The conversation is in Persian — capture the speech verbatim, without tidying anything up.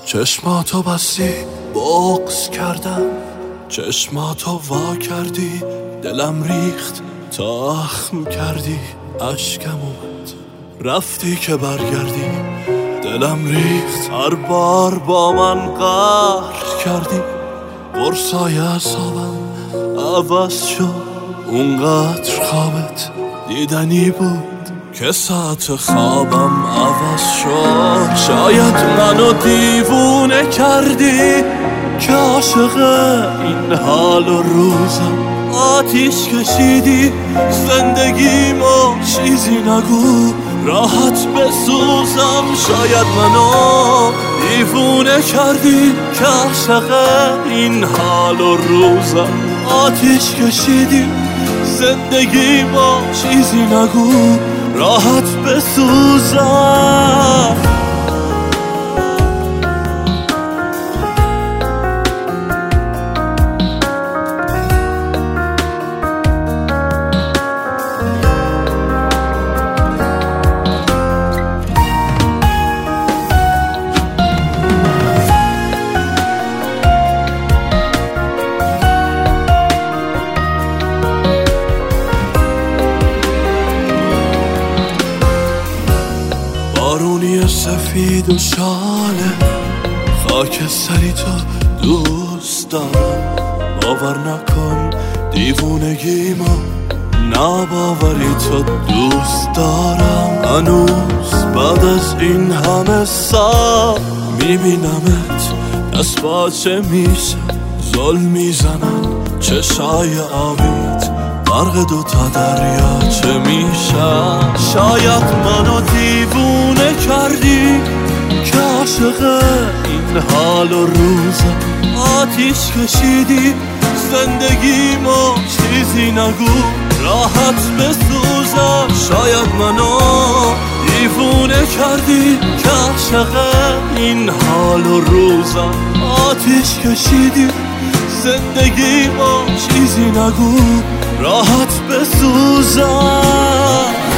چشماتو بستی بغض کردم، چشماتو وا کردی دلم ریخت تا اخم کردی. اشکم اومد رفتی که برگردی، دلم ریخت هر بار با من قهر کردی. قرصای اعصابم عوض شد، اونقدر خوابت دیدنی بود که ساعت خوابم عوض شد. شاید منو دیوونه کردی که عاشق این حال و روزم، آتیش کشیدی زندگیمو چیزی نگو راحت بسوزم. شاید منو دیوونه کردی که عاشق این حال و روزم، آتیش کشیدی زندگیمو چیزی نگو راحت بسوزم. بارونی سفید و شاله خاکستری تو دوست دارم. باور نکن دیوونگیمو، ناباوری تو دوست دارم. هنوز بعد از این همه سال میبینمت دست باچه میشه، ظلم میزنن چشای آبیت، غرق دوتا دریا چه میشه. شاید منو دیوونه کردی که عاشق این حال و روزم، آتیش کشیدی زندگیمو چیزی نگو راحت بسوزم. شاید منو دیوونه کردی که عاشق این حال و روزم، آتیش کشیدی زندگیمو چیزی نگو راحت بسوزم.